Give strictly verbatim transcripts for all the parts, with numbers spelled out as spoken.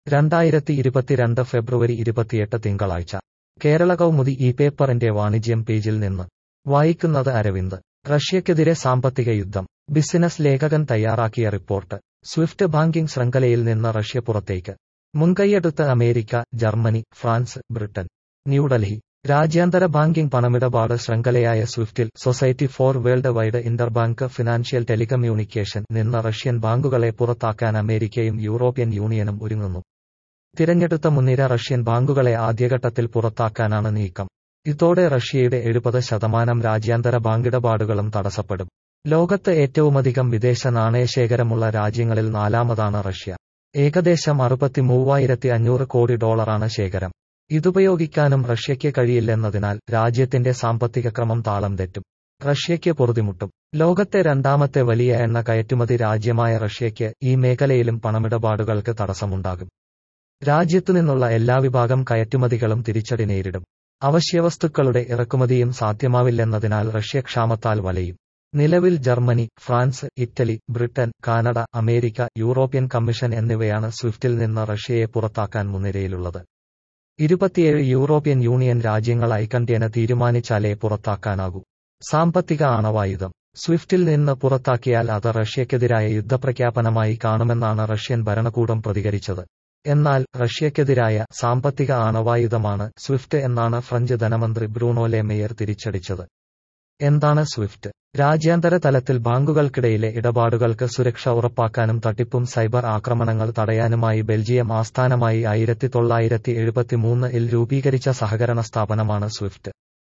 രണ്ടായിരത്തി ഇരുപത്തിരണ്ട് ഫെബ്രുവരി ഇരുപത്തിയെട്ട് തിങ്കളാഴ്ച കേരള കൗമുദി ഈ പേപ്പറിന്റെ വാണിജ്യം പേജിൽ നിന്ന് വായിക്കുന്നത് അരവിന്ദ്. റഷ്യയ്ക്കെതിരെ സാമ്പത്തിക യുദ്ധം. ബിസിനസ് ലേഖകൻ തയ്യാറാക്കിയ റിപ്പോർട്ട്. സ്വിഫ്റ്റ് ബാങ്കിംഗ് ശൃംഖലയിൽ നിന്ന് റഷ്യ പുറത്തേക്ക്. മുൻകൈയെടുത്ത America, Germany, France, Britain. New Delhi. രാജ്യാന്തര ബാങ്കിംഗ് പണമിടപാട് ശൃംഖലയായ സ്വിഫ്റ്റിൽ society for world wide interbank financial telecommunication നിന്ന് റഷ്യൻ ബാങ്കുകളെ പുറത്താക്കാൻ അമേരിക്കയും യൂറോപ്യൻ യൂണിയനും ഒരുങ്ങുന്നു. തിരഞ്ഞെടുത്ത മുൻനിര റഷ്യൻ ബാങ്കുകളെ ആദ്യഘട്ടത്തിൽ പുറത്താക്കാനാണ് നീക്കം. ഇതോടെ റഷ്യയുടെ എഴുപത് ശതമാനം രാജ്യാന്തര ബാങ്കിടപാടുകളും തടസ്സപ്പെടും. ലോകത്ത് ഏറ്റവുമധികം വിദേശ നാണയശേഖരമുള്ള രാജ്യങ്ങളിൽ നാലാമതാണ് റഷ്യ. ഏകദേശം അറുപത്തിമൂവായിരത്തി അഞ്ഞൂറ് കോടി ഡോളറാണ് ശേഖരം. ഇതുപയോഗിക്കാനും റഷ്യയ്ക്ക് കഴിയില്ലെന്നതിനാൽ രാജ്യത്തിന്റെ സാമ്പത്തിക ക്രമം താളം തെറ്റും. റഷ്യയ്ക്ക് പൊറുതിമുട്ടും. ലോകത്തെ രണ്ടാമത്തെ വലിയ എണ്ണ കയറ്റുമതി രാജ്യമായ റഷ്യയ്ക്ക് ഈ മേഖലയിലും പണമിടപാടുകൾക്ക് തടസ്സമുണ്ടാകും. രാജ്യത്തുനിന്നുള്ള എല്ലാ വിഭാഗം കയറ്റുമതികളും തിരിച്ചടി നേരിടും. അവശ്യവസ്തുക്കളുടെ ഇറക്കുമതിയും സാധ്യമാവില്ലെന്നതിനാൽ റഷ്യ ക്ഷാമത്താൽ വലയും. നിലവിൽ Germany, France, Italy, Britain, Canada, America, European commission എന്നിവയാണ് സ്വിഫ്റ്റിൽ നിന്ന് റഷ്യയെ പുറത്താക്കാൻ മുൻനിരയിലുള്ളത്. ഇരുപത്തിയേഴ് യൂറോപ്യൻ യൂണിയൻ രാജ്യങ്ങൾ ഐകണ്ഠ്യേന തീരുമാനിച്ചാലേ പുറത്താക്കാനാകൂ. സാമ്പത്തിക ആണവായുധം. സ്വിഫ്റ്റിൽ നിന്ന് പുറത്താക്കിയാൽ അത് റഷ്യയ്ക്കെതിരായ യുദ്ധപ്രഖ്യാപനമായി കാണുമെന്നാണ് റഷ്യൻ ഭരണകൂടം പ്രതികരിച്ചത്. എന്നാൽ റഷ്യയ്ക്കെതിരായ സാമ്പത്തിക ആണവായുധമാണ് സ്വിഫ്റ്റ് എന്നാണ് ഫ്രഞ്ച് ധനമന്ത്രി ബ്രൂണോ ലെ മെയർ തിരിച്ചടിച്ചത്. എന്താണ് സ്വിഫ്റ്റ്? രാജ്യാന്തര തലത്തിൽ ബാങ്കുകൾക്കിടയിലെ ഇടപാടുകൾക്ക് സുരക്ഷ ഉറപ്പാക്കാനും തട്ടിപ്പും സൈബർ ആക്രമണങ്ങൾ തടയാനുമായി ബെൽജിയം ആസ്ഥാനമായി ആയിരത്തി തൊള്ളായിരത്തി എഴുപത്തിമൂന്ന് ഇൽ രൂപീകരിച്ച സഹകരണ സ്ഥാപനമാണ് സ്വിഫ്റ്റ്.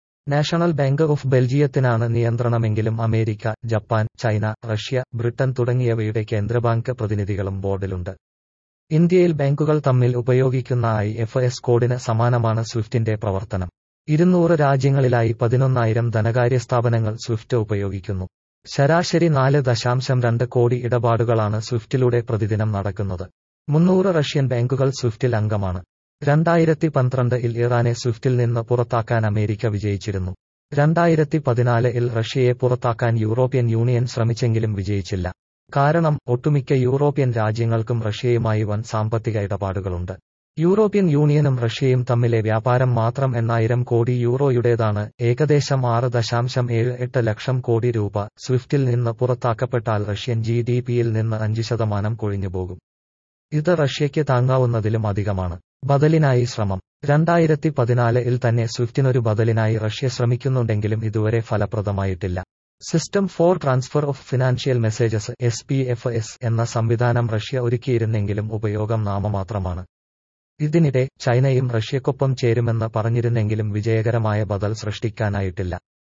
നാഷണൽ ബാങ്ക് ഓഫ് ബെൽജിയത്തിനാണ് നിയന്ത്രണമെങ്കിലും America, Japan, China, Russia, Britain തുടങ്ങിയവയുടെ കേന്ദ്രബാങ്ക് പ്രതിനിധികളും ബോർഡിലുണ്ട്. ഇന്ത്യയിൽ ബാങ്കുകൾ തമ്മിൽ ഉപയോഗിക്കുന്ന ഐ എഫ് എസ് കോഡിന് സമാനമാണ് സ്വിഫ്റ്റിന്റെ പ്രവർത്തനം. ഇരുന്നൂറ് രാജ്യങ്ങളിലായി പതിനൊന്നായിരം ധനകാര്യ സ്ഥാപനങ്ങൾ സ്വിഫ്റ്റ് ഉപയോഗിക്കുന്നു. ശരാശരി നാല് ദശാംശം രണ്ട് കോടി ഇടപാടുകളാണ് സ്വിഫ്റ്റിലൂടെ പ്രതിദിനം നടക്കുന്നത്. മുന്നൂറ് റഷ്യൻ ബാങ്കുകൾ സ്വിഫ്റ്റിൽ അംഗമാണ്. രണ്ടായിരത്തി പന്ത്രണ്ട് ഇൽ ഇറാനെ സ്വിഫ്റ്റിൽ നിന്ന് പുറത്താക്കാൻ അമേരിക്ക വിജയിച്ചിരുന്നു. രണ്ടായിരത്തി പതിനാല് ഇൽ റഷ്യയെ പുറത്താക്കാൻ യൂറോപ്യൻ യൂണിയൻ ശ്രമിച്ചെങ്കിലും വിജയിച്ചില്ല. കാരണം ഒട്ടുമിക്ക യൂറോപ്യൻ രാജ്യങ്ങൾക്കും റഷ്യയുമായി വൻ സാമ്പത്തിക ഇടപാടുകളുണ്ട്. യൂറോപ്യൻ യൂണിയനും റഷ്യയും തമ്മിലെ വ്യാപാരം മാത്രം എണ്ണായിരം കോടി യൂറോയുടേതാണ്. ഏകദേശം ആറ് ദശാംശം ഏഴ് എട്ട് ലക്ഷം കോടി രൂപ സ്വിഫ്റ്റിൽ നിന്ന് പുറത്താക്കപ്പെട്ടാൽ റഷ്യൻ ജി ഡി പിയിൽ നിന്ന് അഞ്ച് ശതമാനം കൊഴിഞ്ഞുപോകും. ഇത് റഷ്യയ്ക്ക് താങ്ങാവുന്നതിലും അധികമാണ്. ബദലിനായി ശ്രമം. രണ്ടായിരത്തി പതിനാല് ഇൽ തന്നെ സ്വിഫ്റ്റിനൊരു ബദലിനായി റഷ്യ ശ്രമിക്കുന്നുണ്ടെങ്കിലും ഇതുവരെ ഫലപ്രദമായിട്ടില്ല. System for transfer of financial messages S P F S എന്ന സംവിധാനം റഷ്യ ഒരുക്കിയിരുന്നെങ്കിലും ഉപയോഗം നാമമാത്രമാണ്. ഇതിനിടെ ചൈനയും റഷ്യക്കൊപ്പം ചേരുമെന്ന് പറഞ്ഞിരുന്നെങ്കിലും വിജയകരമായ ബദൽ സൃഷ്ടിക്കാനായിട്ടില്ല.